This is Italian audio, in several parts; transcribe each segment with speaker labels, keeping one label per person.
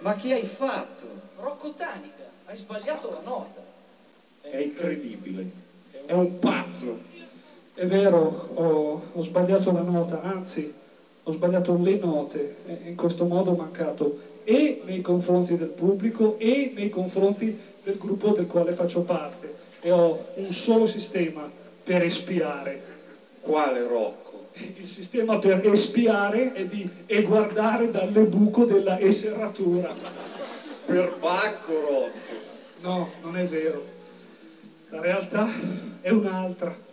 Speaker 1: Ma che hai fatto?
Speaker 2: Rocco Tanica, hai sbagliato la nota.
Speaker 1: È incredibile, è un pazzo.
Speaker 3: È vero, ho sbagliato la nota, anzi, ho sbagliato le note, e in questo modo ho mancato e nei confronti del pubblico e nei confronti del gruppo del quale faccio parte, e ho un solo sistema per espiare.
Speaker 1: Quale Rocco?
Speaker 3: Il sistema per espiare è di guardare dalle buco della serratura.
Speaker 1: Per Bacco Rocco.
Speaker 3: No, non è vero. La realtà è un'altra.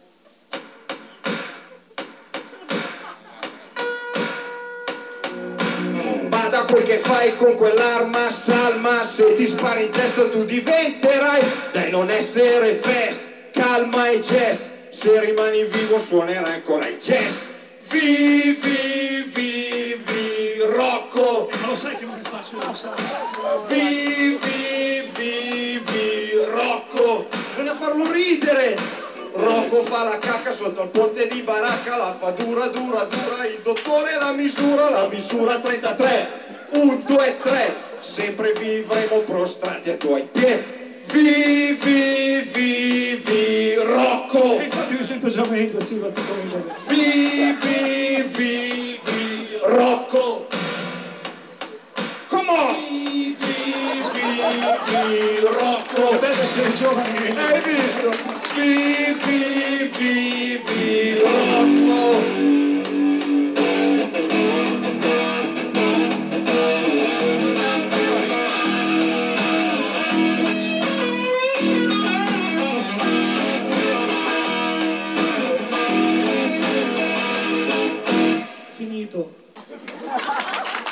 Speaker 1: Bada quel che fai con quell'arma, Salma, se ti spari in testa tu diventerai. Dai, non essere fes, calma e jazz, se rimani vivo suonerai ancora il jazz. Vivi, vivi, Rocco.
Speaker 3: Ma lo sai che non è facile, lo sai.
Speaker 1: Vivi, vivi, Rocco. Bisogna farlo ridere. Rocco fa la cacca sotto il ponte di baracca, la fa dura, dura, dura, il dottore la misura 33, 1, 2, 3, sempre vivremo prostrati ai tuoi piedi. Vivi, vivi, Rocco.
Speaker 3: E infatti mi sento già meglio, sì, va tutto meglio.
Speaker 1: Vivi, vivi, Rocco. Come on. Vivi, vivi, Rocco.
Speaker 3: È bello essere giovani.
Speaker 1: Hai visto? Vivi, vivi, Rocco.
Speaker 3: Finito.